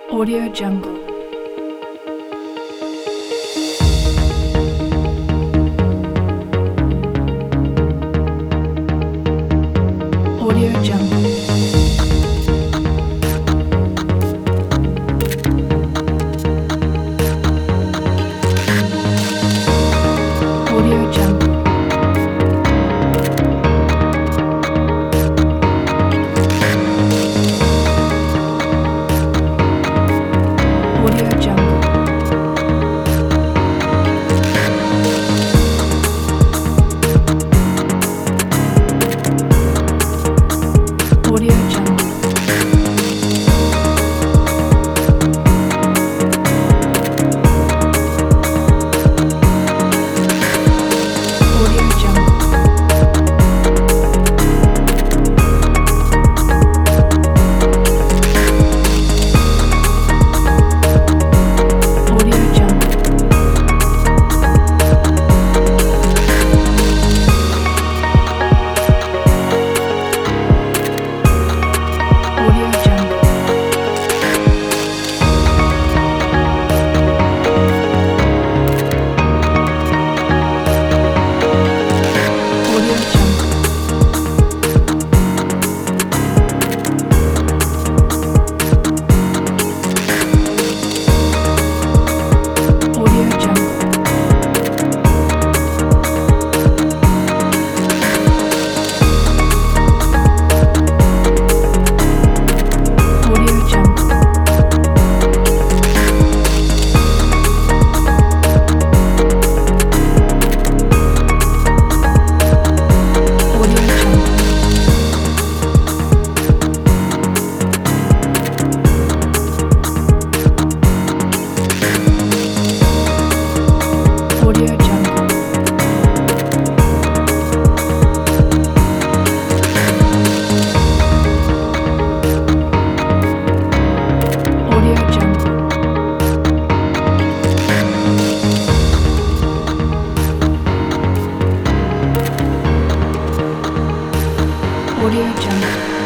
Audio Jungle. Audio Jungle. Audio Jungle. Audio Jungle. Audio Jungle. Audio Jungle. Audio Jungle. Audio Jungle. Audio Jungle. Audio Jungle. Audio Jungle. Audio Jungle. Audio Jungle. Audio Jungle. Audio Jungle.